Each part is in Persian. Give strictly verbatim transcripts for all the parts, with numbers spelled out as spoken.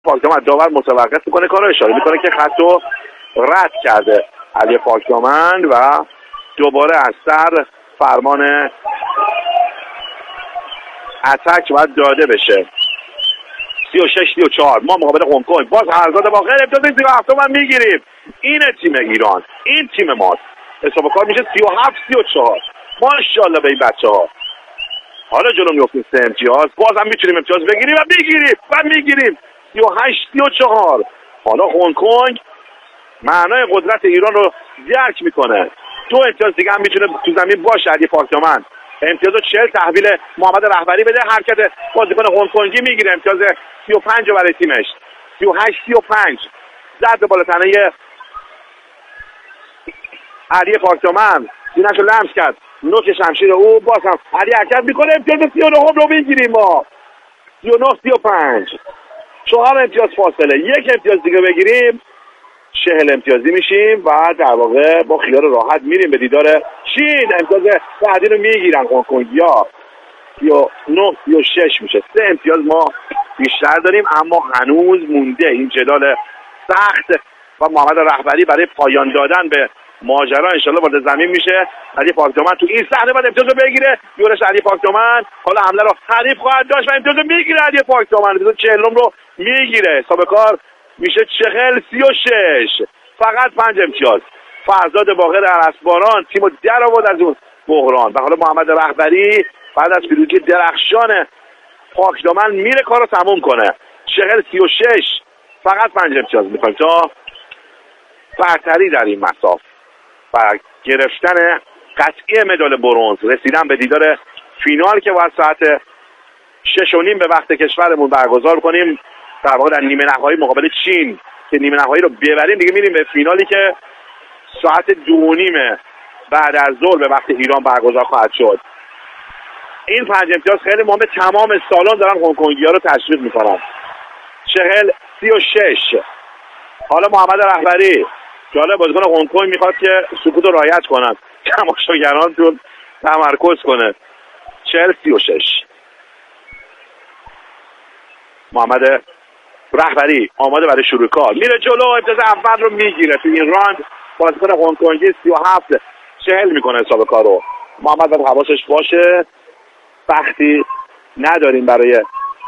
پاکدامن داور متوقف میکنه، کارو اشاره میکنه که خطو رد کرده علی پاکدامن و دوباره از سر فرمان اتک باید داده بشه. سی و شش سی و چهار ما مقابل هنگ کنگ. باز هرزاد باقر ابتدای سی و هفت تومن میگیریم. اینه تیم ایران، این تیم ماست. حساب کار میشه سی و هفت سی و چهار. ماشاءالله به این بچه ها. حالا جلو میفتیم سه امتیاز، باز هم میتونیم امتیاز بگیریم و میگیریم و میگیریم. سی و هشت سی و چهار. حالا هنگ کنگ معنای قدرت ایران رو درک میکنه. دو امتیاز دیگه هم میتونه تو زمین باشه. علی پاکدامن امتیاز چهل تحویل محمد رهبری بده، حرکت بازیکن هنگ کنگی میگیره امتیاز سی و پنج رو برای تیمش. سی و هشت سی و پنج. زد به بالا تنه علی پاکدامن، سینه‌ش رو لمس کرد، نوک شمشیر او. باز هم علی حرکت میکنه، امتیاز سی و نه رو میگیریم ما. سی و نه سی و پنج. چهار امتیاز فاصله، یک امتیاز دیگه بگیریم چهل امتیازی میشیم و در واقع با خیال راحت میریم به دیدار چین. امتیاز بعدی رو میگیرن هنگ کنگیا. سی و نه سی و شش میشه. سه امتیاز ما بیشتر داریم، اما هنوز مونده این جدال سخت و محمد رهبری برای پایان دادن به ماجرا انشالله وارد زمین میشه. علی پاکدامن تو این صحنه بعد امتیاز رو بگیره. یورش علی پاکدامن، حالا حمله رو حریف خواهد داشت و امتیاز رو میگیره. علی پاکدامن امتیاز چهلم رو میگیره. حساب کار میشه چهل سی و شش. فقط پنج امتیاز. فرزاد باقر عرسباران تیمو در آورد از اون بحران و حالا محمد رهبری بعد از پیروزی درخشان پاکدامن میره کارو تموم کنه. چهل سی و شش. فقط پنج امتیاز میخوایم تا برتری در این مساف و گرفتن قطعی مدال برنز، رسیدن به دیدار فینال که باید ساعت شش و نیم به وقت کشورمون برگزار کنیم. در واقع در نیمه نهایی مقابل چین که نیمه نهایی رو ببریم دیگه میریم به فینالی که ساعت دو و نیم بعد از ظهر به وقت ایران برگزار خواهد شد. این پنج امتیاز خیلی مهمه. تمام سالان دارن هنگ کنگی‌ها رو تشویق میکنن. چهل سی و شش. حالا محمد رهبری جالب بازیکن هنگ کنگ میخواد که سکوت رو رعایت کنن، تماشاگران تو تمرکز کنه. چهل سی و شش. محمد رهبری آماده برای شروع کار، میره جلو، امتیاز اول رو میگیره تو این راند. بازیکن هنگ کنگی سی و هفت چهل میکنه حساب کارو. محمد باید حواسش باشه، وقتی نداریم برای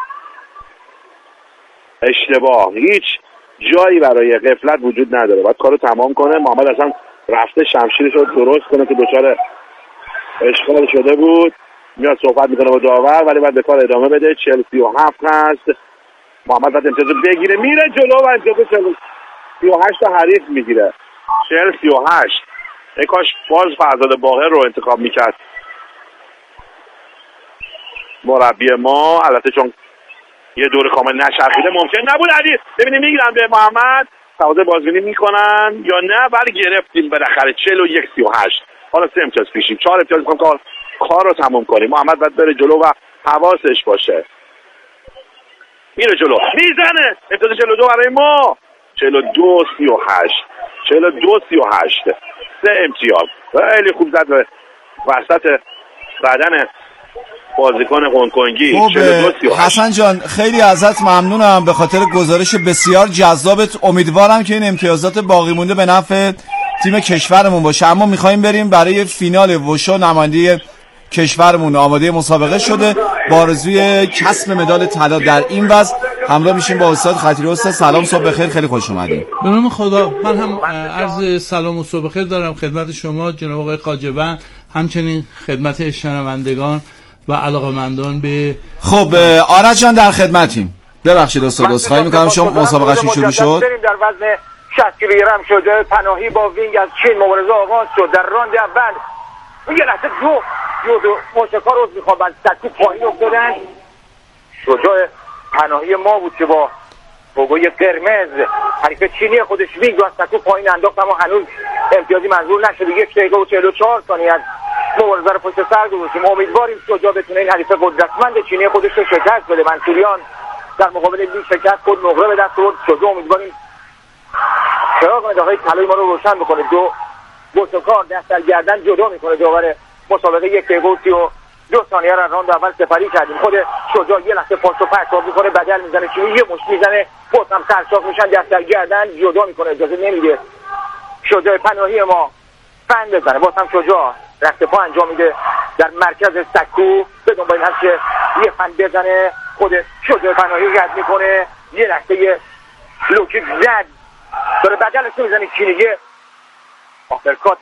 اشتباه، هیچ جایی برای غفلت وجود نداره، باید کارو تمام کنه. محمد اصلا رفته شمشیرش رو درست کنه که دچار اشکال شده بود، میاد صحبت میکنه با داور ولی باید به کار ادامه بده. چهل سی و هفت هست. محمد باید امتیاز بگیره، میره جلو و امتیاز سی و هشت تا حریف میگیره. چهل سی و هشت. ای کاش باز فرزاد باقر رو انتخاب میکرد مربی ما، البته چون یه دور کامل نچرخیده ممکن نبود. علی ببینیم میگیرن به محمد، تقاضای بازبینی میکنن یا نه. ولی گرفتیم بالاخره. چهل و یک سی و هشت. حالا سه امتیاز پیشیم، چهار امتیاز میخوام کار کار رو تموم کنیم. محمد باید بره جلو و حواسش باشه. میره جلو، میزنه. امتیاز چهل و دو برای ما. چهل و دو سی و هشت. چهل و دو سی و هشت. سه امتیاز. خیلی خوب زد به وسط بدن بازیکن هنگ کنگی. خب حسن جان خیلی ازت ممنونم به خاطر گزارش بسیار جذابت. امیدوارم که این امتیازات باقی مونده به نفع تیم کشورمون باشه. اما میخوایم بریم برای فینال وشو. نماینده کشورمون آماده مسابقه شده با آرزوی کسب مدال طلا در این وزن. همراه میشیم با استاد خطیری. استاد سلام، صبح بخیر، خیلی خوش اومدید. به نام خدا. من هم عرض سلام و صبح بخیر دارم خدمت شما جناب آقای خواجه‌بند، همچنین خدمت شنوندگان و علاقه‌مندان به. خب آرش جان در خدمتیم. ببخشید استاد، عذرخواهی می‌کنم شما مسابقهشون شروع شد. در وزن شصت کیلوگرم شده پناهی با وینگ از چین مبارزه آغاز شد. در راند اول یه لحظه دو دو دو موسیقار رو میخوام از سکو پایین افتادن. شجاع پناهی ما بود که با لوگوی قرمز حریف چینی خودش وینگ رو از سکو پایین انداخت، اما هنوز امتیازی منظور نشده. یک دقیقه و چهل و چهار ثانیه از مبارزه رو پشت سر گذاشتیم. امیدواریم شجاع بتونه این حریف قدرتمند چینی خودش رو شکست بده. منصوریان در مقابل این شکست خود نقره به دست آورد. شجاع امیدواریم چراغ مداخل طلای ما رو روشن بکنه. دو بوسوکار دست در گردن جدا میکنه داور مسابقه. یک دقیقه و سی و دو ثانیه را راند اول سپری کردیم. خود شجاع یه لحظه پاس و پرتاب میکنه، بدل میزنه چینی یه مشت میزنه، باز هم سرشاخ میشن، دست در گردن جدا میکنه، اجازه نمیده شجاع پناهی ما فن بزنه. باز هم شجاع رفت پا انجام میده در مرکز سکو به دنبال این هست که یه فن بزنه. خود شجاع پناهی رد میکنه، یه لحظه یه لوکیک زد داره بدلش میزنه چینی، آپرکات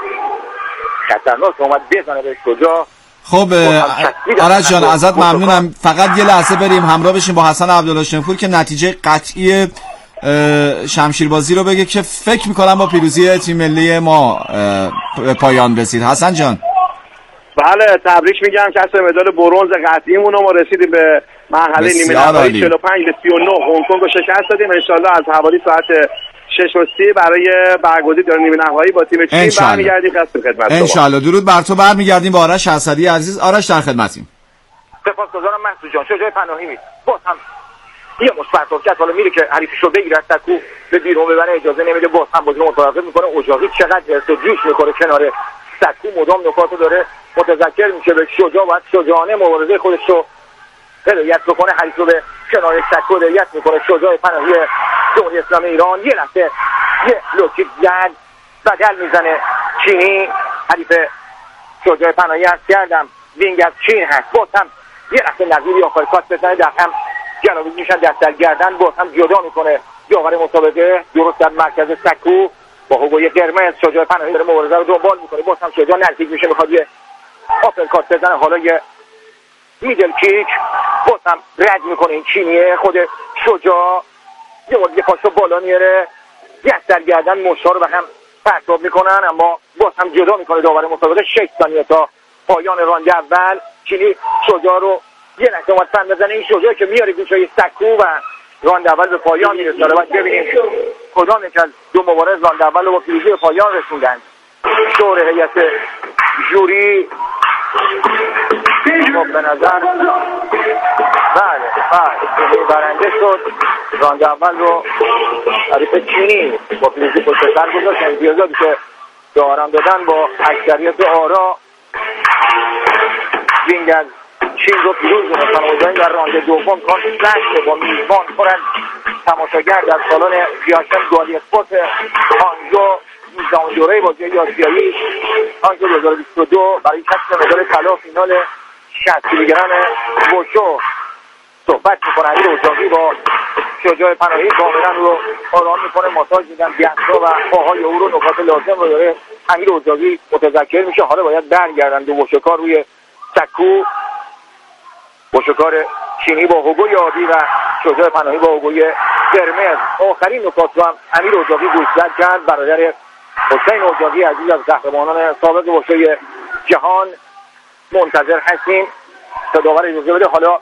خطرناک اومد بزنه به شجاع. خب آرش جان ازت ممنونم، فقط یه لحظه بریم همراه بشیم با حسن عبدالهاشمی که نتیجه قطعی شمشیربازی رو بگه که فکر میکنم با پیروزی تیم ملی ما پایان رسید. حسن جان. بله تبریک میگم کسب مدال برنز قطعیمون رو ما رسیدیم به مرحله نیمه نهایی چهل و پنج به سی و نه هنگ کنگ رو شکست دادیم. ان شاءالله از حوالی ساعت شش و سی برای برگزاری در نیمه نهایی با تیم چین برمیگردیم خدمت شما. ان شاءالله. درود بر تو. برمیگردیم با آرش اسدی عزیز. آرش در خدمتیم. سپاسگزارم محسود جان. شجاع پناهی می باز هم یه مثبت کرد، حالا میره که حریفش رو بگیره تکو به بیرون ببره، اجازه نمیده، باز هم بازی رو متوقف میکنه. اجاقی چقدر حرص و جوش میکنه کنار سکو، مدام نکاتو داره متذکر میشه به شجاع، باید شجاعانه مبارزه خودش رو هدایت بکنه، حریف رو به کنار سکو هدایت میکنه. شجاع پناهی جمهوری اسلامی ایران یه لحظه یه لوکیک زد، بدل میزنه چینی، حریف شجاع پناهی هست کردم وینگ از چین هست، باز هم یه لحظه نظیری آپرکات بزنه، در هم جلوی میشن، دست در گردن، باز هم جدا میکنه داور مسابقه درست در مرکز سکو با حقوقی قرمز. شجاع پناهی داره مبارزه رو دنبال میکنه، باز هم شجاع نزدیک میشه، میخواد یه آپرکات بزنه، حالا یه میدل کیک، باز هم رد میکنه این چینیه. خود شجاع یه بار یه پاشو بالا میاره، دست در گردن مشا رو به هم پرتاب میکنن، اما باز هم جدا میکنه داور مسابقه. شش ثانیه تا پایان راند اول. چینی شجاع رو یه لحظه اومد فن بزنه، این شجاع که میاره گوشای سکو و راند اول به پایان میرسونه. بعد ببینیم کدام یک از دو مبارز راند اول رو با پیروزی به پایان رسوندن. دور هیئت جوری خب به نظر بله بله برنده شد. راند اول رو حریف چینی با پیروزی پشت سر گذاشت. امتیازاتی که دارم دادن با اکثریت آرا وینگ از چین رو پیروز دونستن. اوزایی در راند دوم کار سخته با میزبان خورن تماشاگر در سالن ریاشن گالی اسپورت هانگزو نوزدهمین دوره بازی آسیایی هانگزو دو هزار و بیست و دو برای کسب مدال طلا فینال شصت کیلوگرم وشو صحبت میکنه. امیر اوجاقی با شجاع پناهی کاملا رو آرام میکنه، ماساژ میدن دست‌ها و پاهای او رو، نکات لازم رو داره امیر اوجاقی متذکر میشه. حالا باید برگردن دو وشکار روی سکو، وشکار چینی با حقوقی آبی و شجاع پناهی با حقوقی قرمز. آخرین نکات رو هم امیر اوجاقی گوشزد کرد. برادر حسین اوجاقی عزیز از قهرمانان سابق وشوی جهان منتظر هستیم تا داور اجازه بده. حالا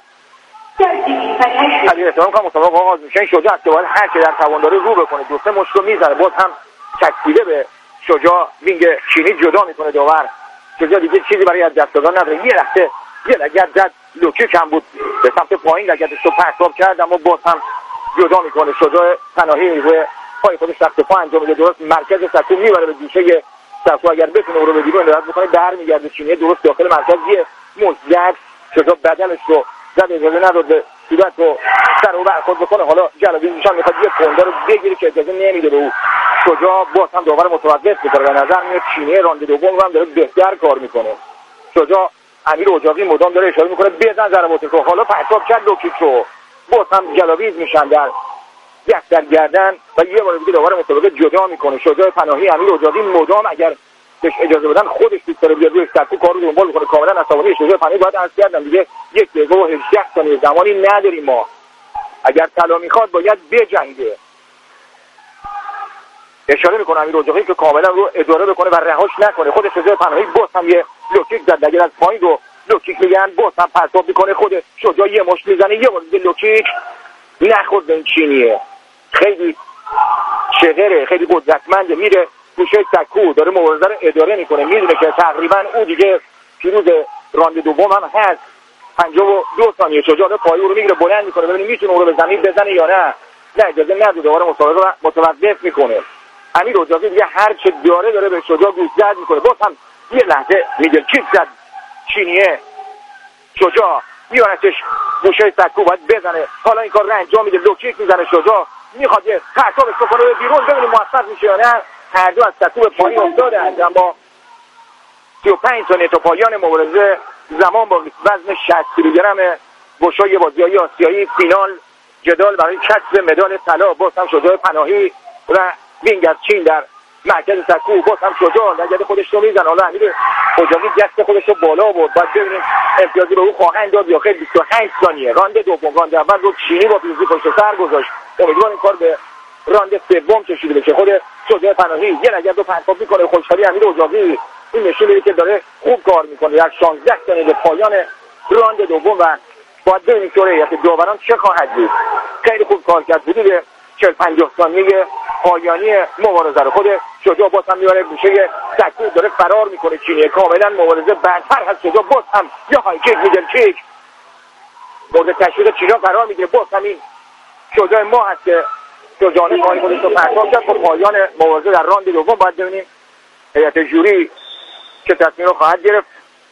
علی احترام کنم مسابقه آغاز میشه. این شجاع است که باید هر چه در توان داره رو بکنه، دو سه مشت رو میزنه، باز هم چکیده به شجاع وینگ چینی جدا میکنه داور. شجاع دیگه چیزی برای از دست دادن نداره. یه لحظه یه لگد زد، لوکیک هم بود به سمت پایین لگدش رو پرتاب کرد، اما باز هم جدا میکنه. شجاع پناهی روی پای خودش دست پا انجام میده، درست مرکز سکو میبره به گوشه سکو، اگر بتونه او رو به بیرون اندازه بکنه برمیگرده چینی درست داخل مرکز. یه مزد شجاع بدنش رو زد، اجازه نداد به صورت رو سر او برخورد بکنه. حالا جلوی میشن میخواد یه کنده رو بگیره که اجازه نمیده به او. شجاع باز هم داور متوقف میکنه. به نظر میاد چینی راند دوم هم داره بهتر کار میکنه. شجاع امیر اوجاقی مدام داره اشاره میکنه بزن ضربات رو، حالا پرتاب کرد لوکیک رو، باز هم جلاویز میشن در دست در گردن و یه بار دیگه داور مسابقه جدا میکنه. شجاع پناهی امیر اوجاقی مدام اگر بهش اجازه بدن خودش دوست داره بیاد روی سکو کارو دنبال کنه. کاملا عصبانی شجاع پناهی باید عرض کردم دیگه یک دقیقه و هجده ثانیه زمانی نداریم ما، اگر طلا میخواد باید بجنگه. اشاره میکنه امیر اوجاقی که کاملا رو اداره بکنه و رهاش نکنه. خود شجاع پناهی باز هم یه لوکیک زد، اگر از پایین رو لوکیک میگن باز هم پرتاب میکنه. خود شجاع یه مشت میزنه، یه بار دیگه لوکیک نخورد به این چینیه. خیلی شغره، خیلی قدرتمنده، میره گوشه سکو داره مبارزه رو اداره میکنه، میدونه که تقریبا او دیگه پیروز راند دوم هم هست. پنجاه و دو ثانیه شجاع پای او رو میگیره بلند میکنه ببینیم میتونه او رو به زمین بزنه یا نه. نه اجازه نده، دوباره مسابقه متوقف میکنه. امیر اوجاقی دیگه هر چه داره داره به شجاع گوشزد میکنه. باز هم یه لحظه میدل کیک زد چینیه، شجاع میارتش گوشه سکو باید بزنه. حالا این کار رو انجام میده، لوکیک میزنه شجاع، میخواد یه پرتابش بکنه به بیرون، ببینیم موفق میشه یا نه. هر دو از سکو به پایین افتادند، اما سی و پنج ثانیه تا پایان مبارزه زمان با وزن شصت کیلوگرم گشای بازی‌های آسیایی فینال جدال برای کسب مدال طلا. باز هم شجاع پناهی و وینگ از چین در مرکز سکو، باز هم شجاع لگد خودش رو میزنه. حالا امیر حجاوی دست خودش رو بالا برد، باید ببینیم امتیازی رو او خواهند داد یا خیلی. بیست و پنج ثانیه راند دوم، راند اول رو چینی با پیروزی پشت سر گذاشت، امیدوار این کار به راند سوم کشیده بشه. خود شجاع پناهی یه لگد رو پرتاب میکنه. خوشحالی امیر حجاوی این نشون میده که داره خوب کار میکنه. در شانزده ثانیه به پایان راند دوم و باید ببینیم که هیئت داوران چه خواهد بود. خیلی خوب کار کرد. حدود چهل پنجاه ثانیه پایانی مبارزه رو خود شجاع باز هم میاره گوشه سکو، داره فرار میکنه چینی. کاملا مبارزه برتر هست. شجاع باز هم یا های کیک میدل کیک مورد تشویق چینا قرار میگیره. باز همین شجاع ما هست که شجاعانه پای خودش رو پرتاب کرد. با پایان مبارزه در راند دوم باید ببینیم هیئت جوری چه تصمیم رو خواهد گرفت.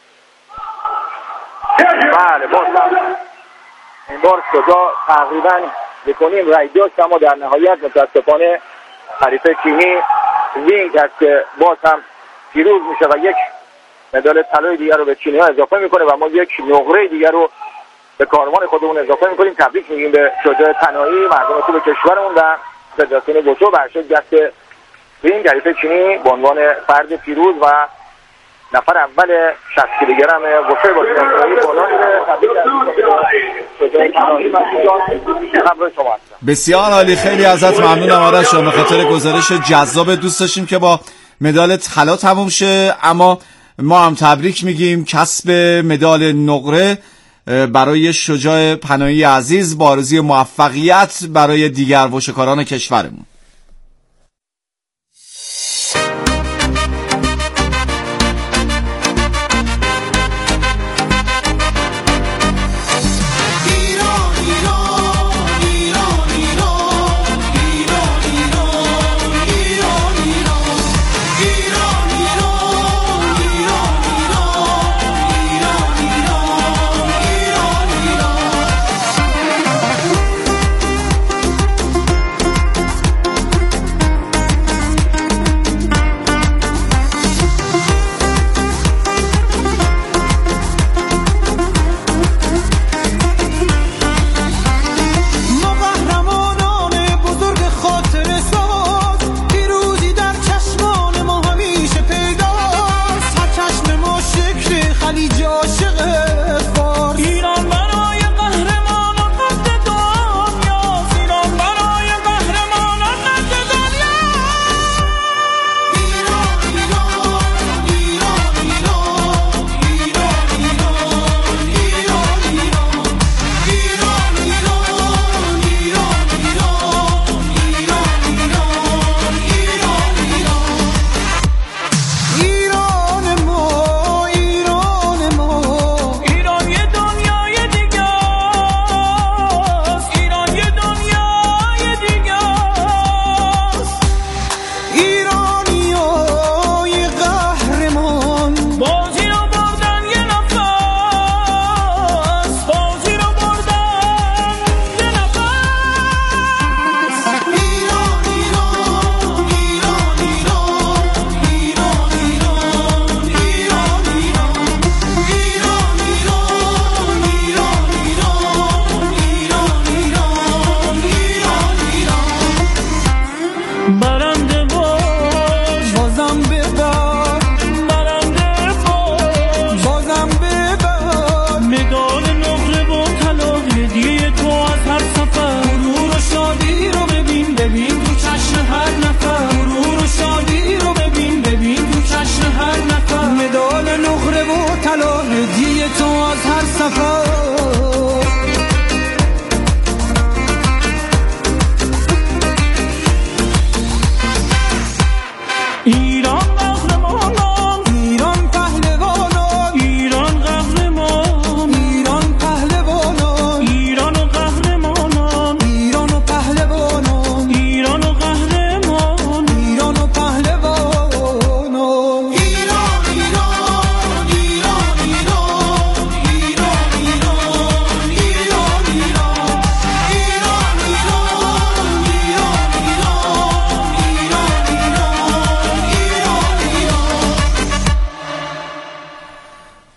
بله باز این بار شجاع تقریبا بکنیم رای داشت، اما در نهایت متاسفانه حریف چینی وینگ هست که باز هم پیروز میشه و یک مدال طلای دیگر رو به چینی ها اضافه میکنه و ما یک نقره دیگر رو به کاروان خودمون اضافه میکنیم. تبریک میگیم به شجاع پناهی، مردم خوب کشورمون و فدراسیون بوشو برشت دست وینگ حریف چینی به عنوان فرد پیروز و نفر اول شصت کیلوگرم وشوی بازی بالا بسیار عالی. خیلی ازت ممنونم آرش به خاطر گزارش جذاب. دوست داشتیم که با مدال طلا تموم شه، اما ما هم تبریک میگیم کسب مدال نقره برای شجاع پناهی عزیز، با آرزوی موفقیت برای دیگر وشکاران کشورمون.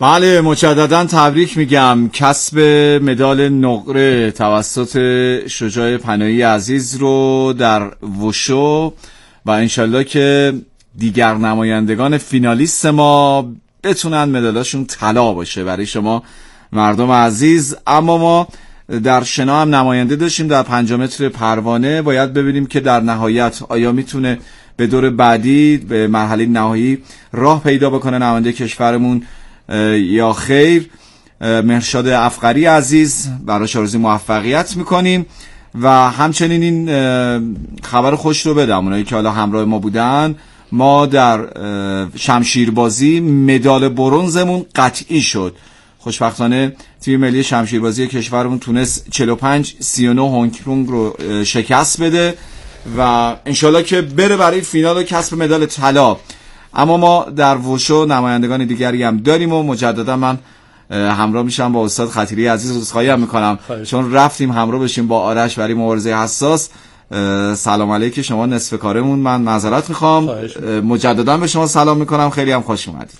بله مجددا تبریک میگم کسب مدال نقره توسط شجاع پناهی عزیز رو در وشو و انشالله که دیگر نمایندگان فینالیست ما بتونن مدالاشون طلا باشه برای شما مردم عزیز. اما ما در شنا هم نماینده داشتیم در پنج متر پروانه. باید ببینیم که در نهایت آیا میتونه به دور بعدی به مرحله نهایی راه پیدا بکنه نماینده کشورمون یا خیر. مهرشاد افقری عزیز براش آرزوی موفقیت میکنیم و همچنین این خبر خوش رو بدم اونایی که حالا همراه ما بودن. ما در شمشیربازی مدال برنزمون قطعی شد. خوشبختانه تیم ملی شمشیربازی کشورمون تونست چهل و پنج سی و نه هنگ کنگ رو شکست بده و انشالله که بره برای فینال و کسب مدال طلا. اما ما در وشو نمایندگان دیگری هم داریم و مجددا من همراه میشم با استاد خطیری عزیز. عذرخواهی هم میکنم چون رفتیم همراه بشیم با آرش برای مبارزه حساس. سلام علیک شما نصف کارمون، من معذرت میخوام. مجددا به شما سلام میکنم، خیلی هم خوش اومدید.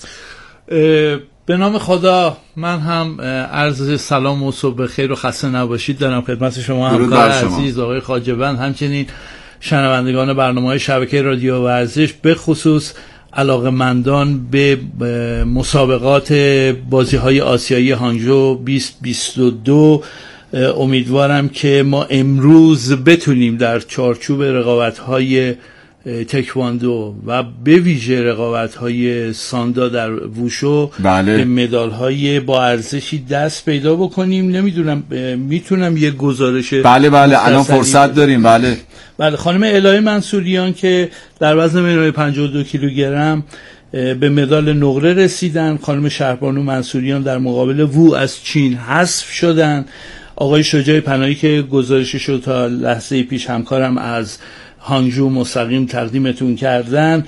به نام خدا من هم عرض سلام و صبح بخیر و خسته نباشید دارم خدمت شما همکار عزیز آقای خواجه‌بند، همچنین شنوندگان برنامه‌های شبکه رادیو ورزش، به خصوص علاقه‌مندان به مسابقات بازی‌های آسیایی هانگژو بیست بیست و دو. امیدوارم که ما امروز بتونیم در چارچوب رقابت‌های تکواندو و به ویژه رقابت‌های ساندا در ووشو بله. به مدال‌های با ارزشی دست پیدا بکنیم. نمیدونم میتونم یه گزارش بله بله الان فرصت داریم. بله بله خانم الهی منصوریان که در وزن منوی پنجاه و دو کیلوگرم به مدال نقره رسیدن. خانم شهربانو منصوریان در مقابل وو از چین حذف شدن. آقای شجاع پناهی که گزارشش رو تا لحظه پیش همکارم از هانگژو مستقیم تقدیمتون کردن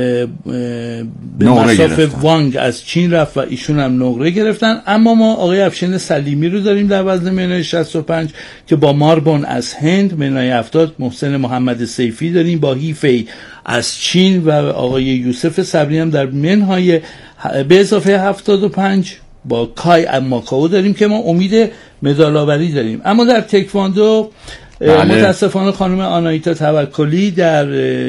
به مسافه وانگ از چین رفت و ایشون هم نقره گرفتن. اما ما آقای افشین سلیمی رو داریم در وزن منوی شصت و پنج که با ماربون از هند، منوی هفتاد محسن محمد سیفی داریم با هیفی از چین و آقای یوسف صبری هم در منهای به اضافه هفتاد و پنج با کای ماکائو داریم که ما امید مدال آوری داریم. اما در تکواندو بله. متاسفانه خانم آنایتا توکلی در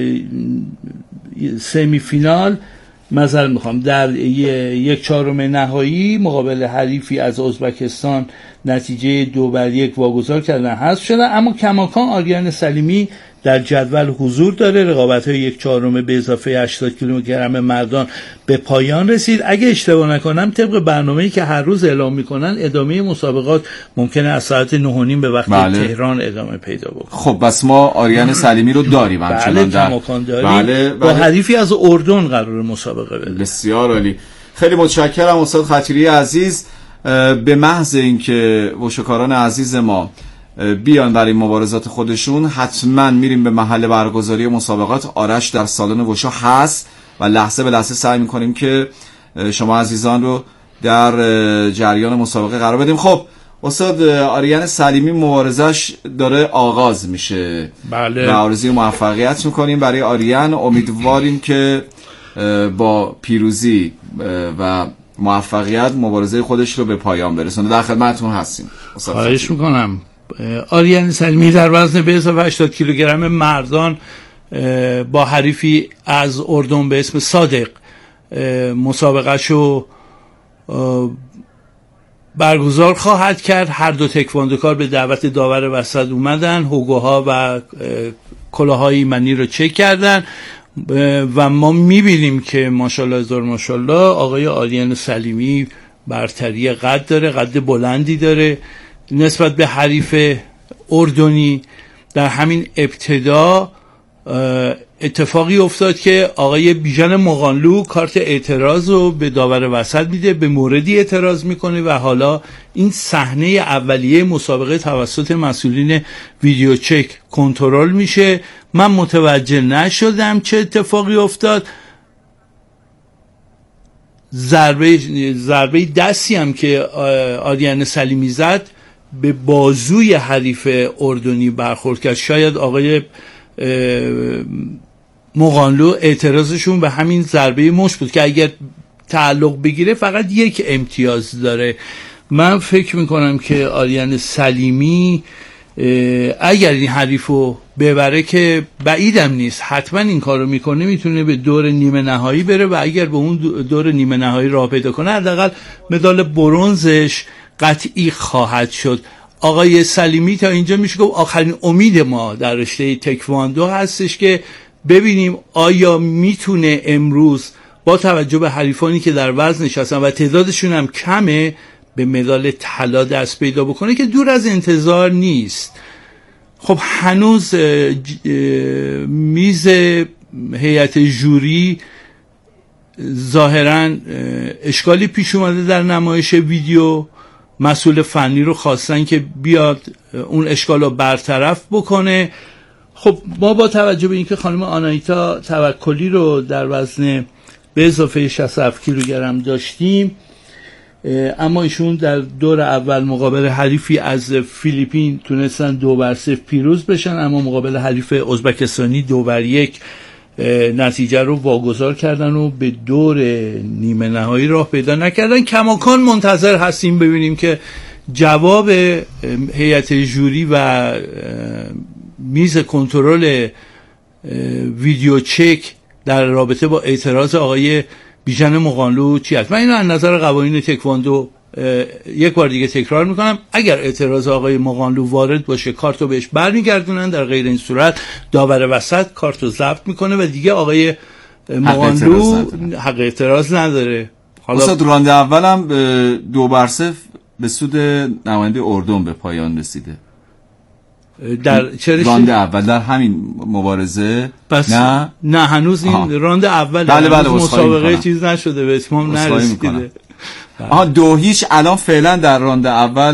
سمی فینال معذرت میخوام در یک چهارم نهایی مقابل حریفی از ازبکستان نتیجه دو بر یک واگذار کردن، حذف شدن. اما کماکان آریان سلیمی در جدول حضور داره. رقابت‌های یک چهارم به اضافه هشتاد کیلوگرم مردان به پایان رسید. اگه اشتباه نکنم طبق برنامه‌ای که هر روز اعلام می‌کنن ادامه مسابقات ممکنه از ساعت نه و نیم به وقت بله. تهران ادامه پیدا بکنه. خب بس ما آریان سلیمی رو داریم همچنان بله کماکان داریم. بله. با بله. حریفی از اردن قرار مسابقه بده. بسیار عالی. خیلی متشکرم استاد خطیری عزیز. به محض اینکه وشوکاران عزیز ما بیان برای مبارزات خودشون حتما میریم به محل برگزاری مسابقات. آرش در سالن وشو هست و لحظه به لحظه سعی میکنیم که شما عزیزان رو در جریان مسابقه قرار بدیم. خب استاد آریان سلیمی مبارزش داره آغاز میشه بله. و آرزوی موفقیت میکنیم برای آریان. امیدواریم که با پیروزی و موفقیت مبارزه خودش رو به پایان برسونه. در خدمتتون هستیم. خواهش میکنم. آریان سلیمی در وزن به اضافه هشتاد کیلوگرم مردان با حریفی از اردن به اسم صادق مسابقهشو برگزار خواهد کرد. هر دو تکواندوکار به دعوت داور وسط اومدن، هوگوها و کلاهای ایمنی رو چک کردن و ما میبینیم که ماشاءالله هزار ماشاءالله آقای آریان سلیمی برتری قد داره، قد بلندی داره نسبت به حریف اردنی. در همین ابتدا اتفاقی افتاد که آقای بیژن مغانلو کارت اعتراض رو به داور وسط میده، به موردی اعتراض میکنه و حالا این صحنه اولیه مسابقه توسط مسئولین ویدیو چک کنترل میشه. من متوجه نشدم چه اتفاقی افتاد. ضربه ضربه دستی هم که آریان سلیمی زد به بازوی حریف اردنی برخورد کرد. شاید آقای مغانلو اعتراضشون به همین ضربه مشت بود که اگر تعلق بگیره فقط یک امتیاز داره. من فکر میکنم که آریان سلیمی اگر این حریفو ببره که بعیدم نیست، حتما این کارو میکنه، میتونه به دور نیمه نهایی بره و اگر به اون دور نیمه نهایی راه پیدا کنه حداقل مدال برنزش قطعی خواهد شد. آقای سلیمی تا اینجا میشه گفت آخرین امید ما در رشته تکواندو هستش که ببینیم آیا میتونه امروز با توجه به حریفانی که در وزنش هستن و تعدادشون هم کمه به مدال طلا دست پیدا بکنه که دور از انتظار نیست. خب هنوز میز هیئت ژوری ظاهرا اشکالی پیش اومده در نمایش ویدیو، مسئول فنی رو خواستن که بیاد اون اشکال رو برطرف بکنه. خب ما با توجه به اینکه خانم آنایتا توکلی رو در وزن به اضافه شصت و هفت کیلوگرم داشتیم، اما ایشون در دور اول مقابل حریفی از فیلیپین تونستن دو بر صفر پیروز بشن، اما مقابل حریف ازبکستانی دو بر یک نتیجه رو واگذار کردن و به دور نیمه نهایی راه پیدا نکردن. کماکان منتظر هستیم ببینیم که جواب هیئت ژوری و میز کنترل ویدیو چک در رابطه با اعتراض آقای بیژن مغانلو چی است. من اینو از نظر قوانین تکواندو یک بار دیگه تکرار میکنم، اگر اعتراض آقای مغانلو وارد باشه کارتو بهش برمیگردونن، در غیر این صورت داور وسط کارتو ضبط میکنه و دیگه آقای مغانلو حق اعتراض نداره. حالا استاد راند اولم دو بر صفر به سود نماینده اردن به پایان رسیده. در چه راند اول در همین مبارزه؟ پس نه نه هنوز این آها. راند اول بله بله مسابقه چیز نشده، به اتمام نرسیده. آها دو هیچ الان فعلا در راند اول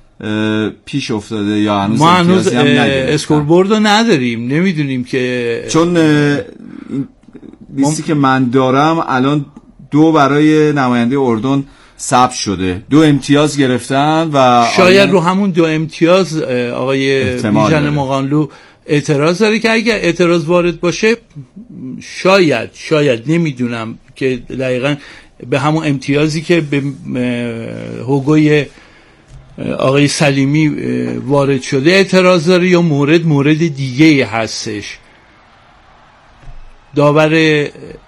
پیش افتاده یا هنوز ما هنوز اسکوربورد رو نداریم، نمیدونیم که چون لیستی که من دارم الان دو برای نماینده اردن ثبت شده، دو امتیاز گرفتن و شاید رو همون دو امتیاز آقای بیژن مغانلو اعتراض داره که اگر اعتراض وارد باشه شاید شاید نمیدونم که دقیقاً به همون امتیازی که به هوگوی آقای سلیمی وارد شده اعتراض داره یا مورد مورد دیگه هستش. داور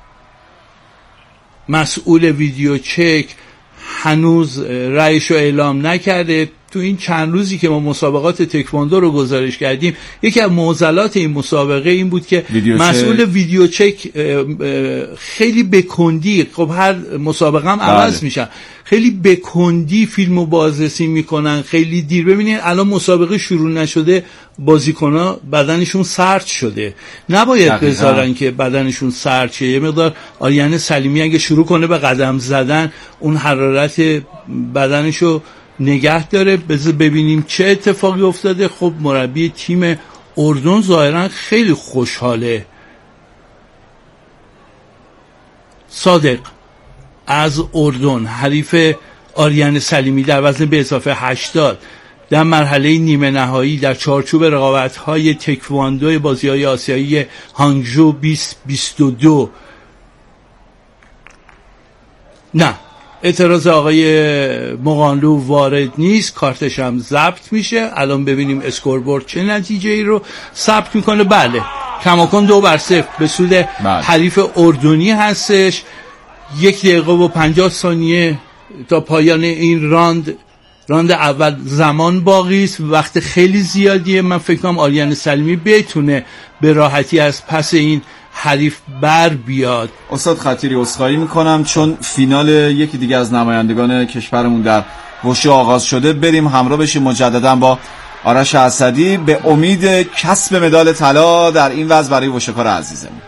مسئول ویدیو چک هنوز رأیشو اعلام نکرده. تو این چند روزی که ما مسابقات تکواندو رو گزارش کردیم یکی از معضلات این مسابقه این بود که ویدیو مسئول چک. ویدیو چک خیلی بکندی، خب هر مسابقه هم عوض میشن، خیلی بکندی فیلمو بازرسی میکنن، خیلی دیر. ببینید الان مسابقه شروع نشده بازیکن‌ها بدنشون سرد شده، نباید بذارن که بدنشون سرد شه. یه مقدار آریان سلیمی اگه شروع کنه به قدم زدن اون حرارت بدنشو نگه داره. بذار ببینیم چه اتفاقی افتاده. خب مربی تیم اردن ظاهرا خیلی خوشحاله. صادق از اردن حریف آریان سلیمی در وزن به اضافه هشتاد در مرحله نیمه نهایی در چارچوب رقابت‌های تکواندو بازی‌های آسیایی هانگژو بیست بیست و دو نه اعتراض آقای مغانلو وارد نیست، کارتش هم ضبط میشه. الان ببینیم اسکوربورد چه نتیجه ای رو ثبت میکنه. بله کماکان دو بر صفر به سود حریف اردنی هستش. یک دقیقه و پنجاه ثانیه تا پایان این راند راند اول زمان باقی است، وقت خیلی زیادیه. من فکر کنم آریان سلیمی بتونه به راحتی از پس این حریف بر بیاد. استاد خطیری عذرخواهی میکنم چون فینال یکی دیگه از نمایندگان کشورمون در وشو آغاز شده. بریم همراه بشیم مجددا با آرش اسدی به امید کسب مدال طلا در این وزن برای وشوکار عزیزمون.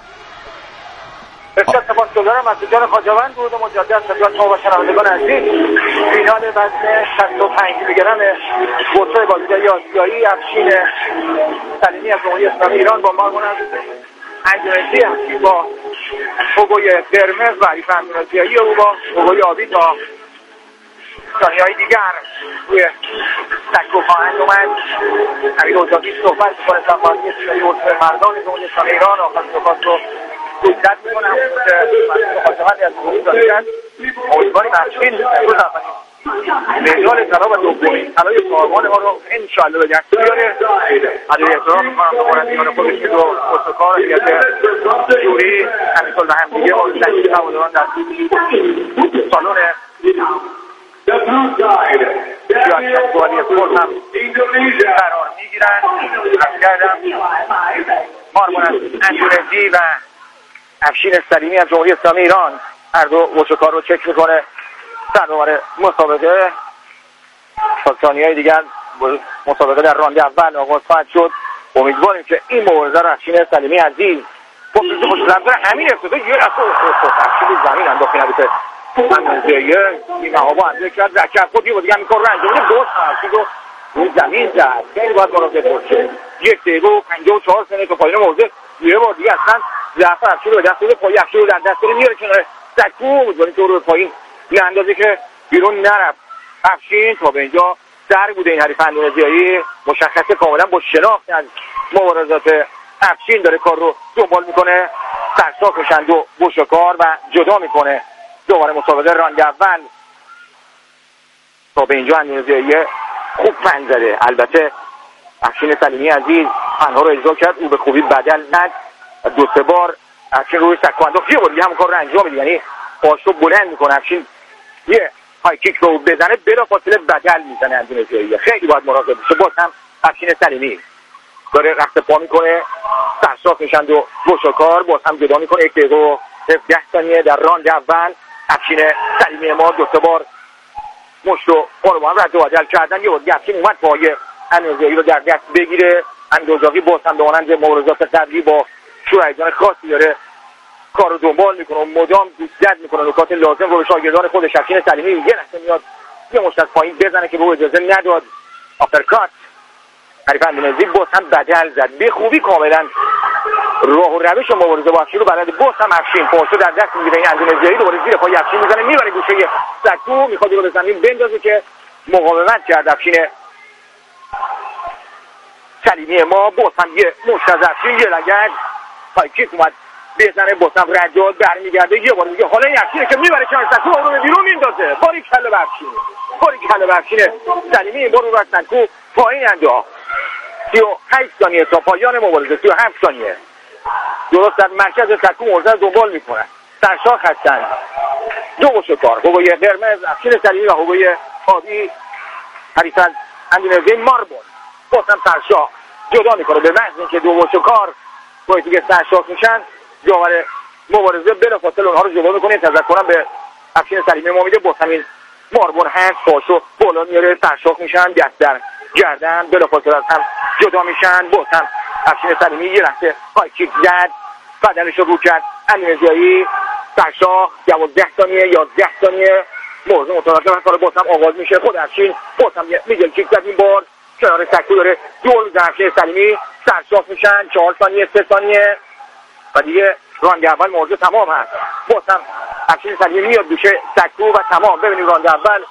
بسیار سپاسگزارم از جان خواجوند بود و مجدد خدمت شما و شنوندگان عزیز فینال وزن شصت و پنج کیلوگرم بطل بازی‌های آسیایی افشین سلیمی از جمهوری اسلامی ایران با مارمون اندونزی هستیم با هوگوی قرمز و حریف اندونزیایی او با هوگوی آبی تا ثانیه‌های دیگر روی سکو خواهند اومد. امیر اوجاقی صحبت می‌کنه سماعتی سری اصول مردان جمهوری اسلامی ایران. آخر صحبت رو دقت میکنم که مخاطبانی از گروه داده کرد امیدواریم افشین امروز اولین مدال طلا و دومین طلای کاروان ما رو انشالله به دست بیاره. علی احترام میکنم به مربیان خودش که دو استکار هیئت جوری همینطور به همدیگه و تشکیل هواداران در سالن سیاست‌گذاری اسپورت هم قرار میگیرن. از کردم مارمون از اندونزی و افشین سلیمی از جمهوری اسلامی ایران هر دو وشکار رو چک میکنه. در دوباره مسابقه تا ثانیه‌های دیگر مسابقه در رانده اول آغاز خواهد شد. امیدواریم که این مبارزه رو افشین سلیمی عزیز با پیش خوش‌لمزه همین ابتدا یه رفت افشین زمین انداخت نبیده من زیه این مهابا انده کرد رکب خود یه با دیگه همین کار رو انجام بده دوست افشین رو روی زمین زد. خیلی باید مراقب باشه. یک دقیقه و پنجاه و چهار ثانیه تا پایان موضوع یه بار دیگه اصلا ضعف افشین رو به دست بده. پای افشین رو در دست بده میاره کنار سکو امیدواریم که رو به پایین یه اندازه که بیرون نرفت. افشین تا به اینجا سر بوده این حریف اندونزیایی مشخصه کاملا با شناخت از مبارزات افشین داره کار رو دنبال میکنه. سرساک میشن دو بوشکار و جدا میکنه دوباره مسابقه راند اول. تا به اینجا اندونزیایی خوب فن زده. البته افشین سلیمی عزیز فنها رو اجرا کرد او به خوبی بدل ند دو سه بار افشین روی سکو انداخت یه بار دیگه همون کار رو انجام میده یعنی پاشو بلند میکنه افشین یه های کیک رو بزنه بلا فاصله بدل میزنه اندونزیایی. خیلی باید مراقب باشه. باز هم افشین سلیمی داره رخت پا میکنه سرساک میشن دو بوشکار باز هم جدا میکنه. یک دقیقه و ده ثانیه در راند اول. افشین سلیمی ما دو سه بار مشت و پا رو با هم رد و بدل کردن. یه بار دیگه افشین اومد پای اندونزیایی رو در دست بگیره. اندونزیایی باز هم به مانند مبارزات قبلی با شور خاصی داره کار رو دنبال میکنه و مدام زد میکنه نکات لازم رو به شاگردان خودش. افشین سلیمی یه لحظه میاد یه مشت از پایین بزنه که به او اجازه نداد. آپرکات حریف اندونزی باز هم بدل زد به خوبی کاملا راه و روش و مبارزه با افشین رو بلد. باز هم افشین پاشو در دست میگیره این اندونزیایی دوباره زیر پای افشین میزنه میبره گوشه سکو میخواد رو به زمین بندازه که مقاومت کرد افشین سلیمی ما. باز هم یه مشت از افشین یه لگد های کیک اومد بزنه باز هم رجال برمیگرده یه بار میگه حالا این افشینه که میبره کنار سکو رو به بیرون میندازه. باری کله به افشین باری کله به افشین سلیمی این بار رو از سکو پایین انداخت. سی و هشت ثانیه تا پایان مبارزه سی و هفت ثانیه درست در مرکز سکو مبارزه دنبال میکنن. سرشاخ هستن دو بوشکار هوگوی قرمز افشین سلیمی و هوگوی آبی حریف از اندونزی ماربون. باز هم سرشاخ جدا میکنه به محض اینکه دو بوشکار باید دیگه سرشاخ میشن جاور مبارزه بلافاصله اونها رو جدا میکنه. تذکرم به افشین سلیمی ما میده باز همین ماربون هست پاشو بالا میاره سرشاخ میشن دست در گردن بلافاصله از هم جدا میشن. باز هم افشین سلیمی یه لحظه های کیک زد بدنش رو رو کرد. اندونزیایی سرشاخ دوازده ثانیه یازده ثانیه موضوع متوقف کار باز هم آغاز میشه. خود افشین باز هم میگل کیک زد این بار کنار سکو داره دور میزنه. افشین سلیمی سرشاخ میشن چهار ثانیه سه ثانیه و دیگه راند اول موضوع تمام هست. باز هم افشین سلیمی میاد دوشه سکو و تمام. ببینیم راند اول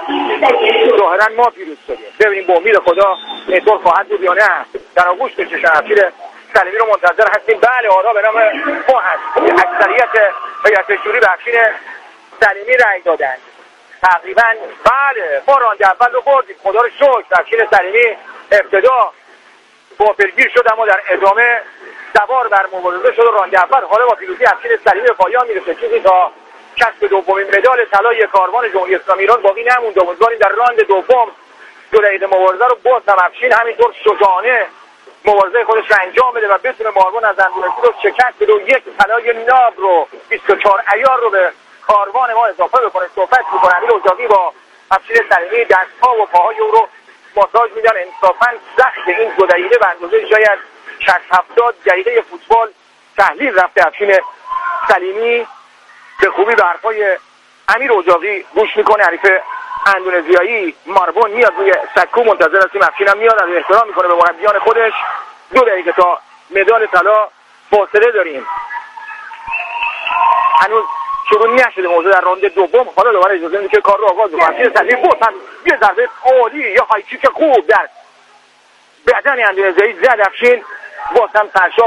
ظاهرا ما پیروز شدیم. ببینیم با امید خدا اینطور خواهد بود یا نه. در آغوش بکشن افشین سلیمی رو منتظر هستیم. بله آرا به نام ما هست. اکثریت هیئت جوری به افشین سلیمی رأی دادن تقریبا. بله ما راند اول رو بردیم خدا رو شکر. افشین سلیمی ابتدا غافلگیر شد اما در ادامه سوار بر مبارزه شد و راند اول حالا با پیروزی افشین سلیمی به پایان میرسه. چیزی تا کسب دومین مدال طلای کاروان جمهوری اسلامی ایران باقی نموند. امیدواریم در راند دوم دو دقیقه مبارزه رو باز هم افشین همینطور شجاعانه مبارزه خودش رو انجام بده و بتونه ماربون از اندونزی رو شکست بده و یک طلای ناب رو بیست و چهار عیار رو به کاروان ما اضافه بکنه. صحبت می‌کنه امیر اجاقی با افشین سلیمی دست‌ها و پاهای او رو ماساژ میدن. انصافاً سخت این دو دقیقه به اندازه شاید شصت هفتاد دقیقه فوتبال تحلیل رفته. افشین سلیمی به خوبی به حرفای امیر اجاقی گوش میکنه. حریف اندونزیایی ماربون میاد روی سکو منتظر هستیم. افشین هم میاد از احترام میکنه به مربیان خودش. دو دقیقه تا مدال طلا فاصله داریم. هنوز شروع نشده موضوع در راند دوم. حالا دوباره اجازه میده که کار رو آغاز بکنه. افشین سلیمی بود هم یه ضربه عالی یا های کیک خوب در بدن اندونزیایی زد. افشین باز هم سرشاخ